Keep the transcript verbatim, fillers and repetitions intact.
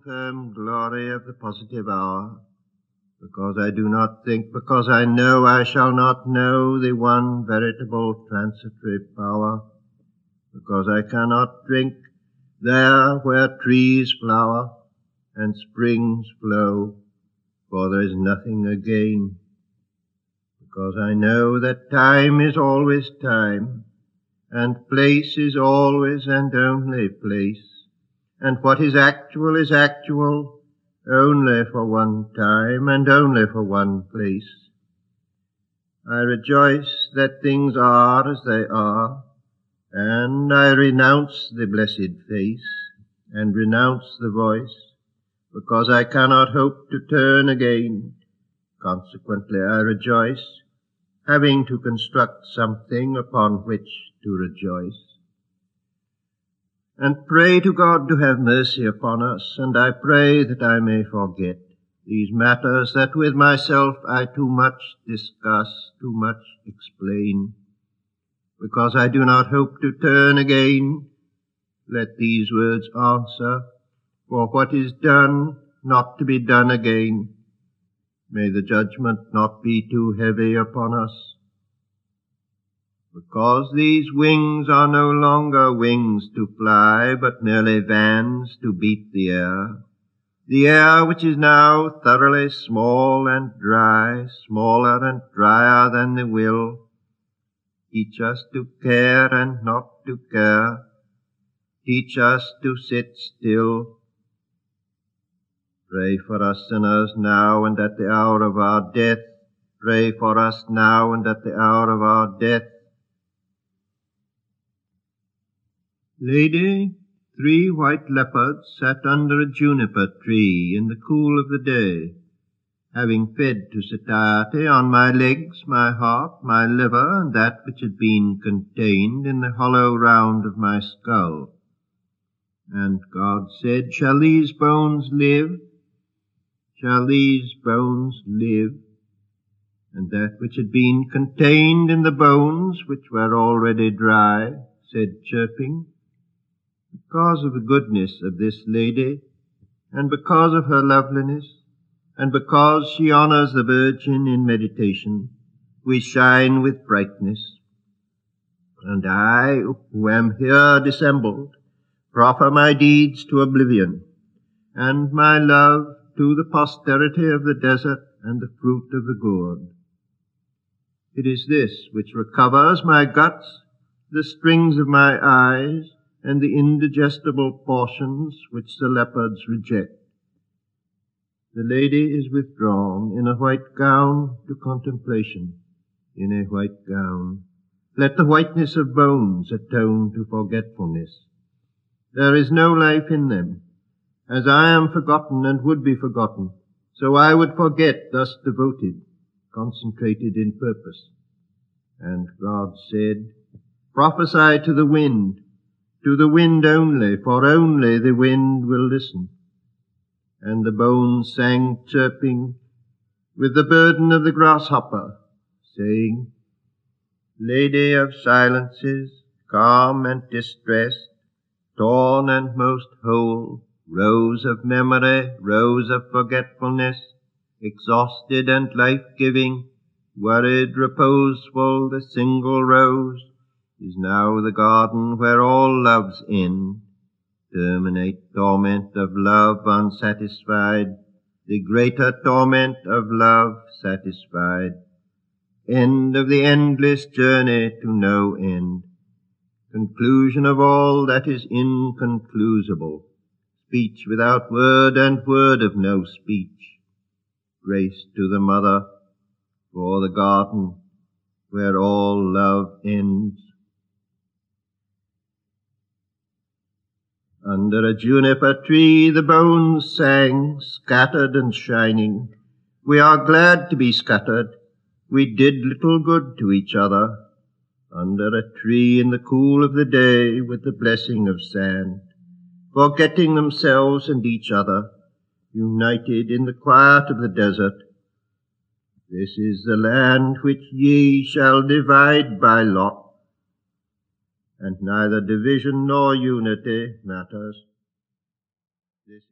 long-term glory of the positive hour, because I do not think, because I know I shall not know the one veritable transitory power, because I cannot drink there where trees flower and springs flow, for there is nothing again, because I know that time is always time, and place is always and only place, and what is actual is actual only for one time and only for one place. I rejoice that things are as they are, and I renounce the blessed face and renounce the voice, because I cannot hope to turn again. Consequently, I rejoice, having to construct something upon which to rejoice. And pray to God to have mercy upon us, and I pray that I may forget these matters that with myself I too much discuss, too much explain, because I do not hope to turn again. Let these words answer, for what is done, not to be done again. May the judgment not be too heavy upon us. Because these wings are no longer wings to fly, but merely vans to beat the air, the air which is now thoroughly small and dry, smaller and drier than the will. Teach us to care and not to care. Teach us to sit still. Pray for us sinners now and at the hour of our death. Pray for us now and at the hour of our death. Lady, three white leopards sat under a juniper tree in the cool of the day, having fed to satiety on my legs, my heart, my liver, and that which had been contained in the hollow round of my skull. And God said, Shall these bones live? Shall these bones live? And that which had been contained in the bones, which were already dry, said, chirping, Because of the goodness of this lady, and because of her loveliness, and because she honors the Virgin in meditation, we shine with brightness. And I, who am here dissembled, proffer my deeds to oblivion, and my love to the posterity of the desert and the fruit of the gourd. It is this which recovers my guts, the strings of my eyes, and the indigestible portions which the leopards reject. The lady is withdrawn in a white gown to contemplation, in a white gown. Let the whiteness of bones atone to forgetfulness. There is no life in them. As I am forgotten and would be forgotten, so I would forget, thus devoted, concentrated in purpose. And God said, Prophesy to the wind, to the wind only, for only the wind will listen. And the bones sang chirping with the burden of the grasshopper, saying, Lady of silences, calm and distressed, torn and most whole, rose of memory, rose of forgetfulness, exhausted and life-giving, worried, reposeful, the single rose, is now the garden where all loves end, terminate torment of love unsatisfied, the greater torment of love satisfied, end of the endless journey to no end, conclusion of all that is inconclusible, speech without word and word of no speech, grace to the mother for the garden where all love ends. Under a juniper tree the bones sang, scattered and shining. We are glad to be scattered. We did little good to each other. Under a tree in the cool of the day with the blessing of sand, forgetting themselves and each other, united in the quiet of the desert. This is the land which ye shall divide by lot, and neither division nor unity matters. This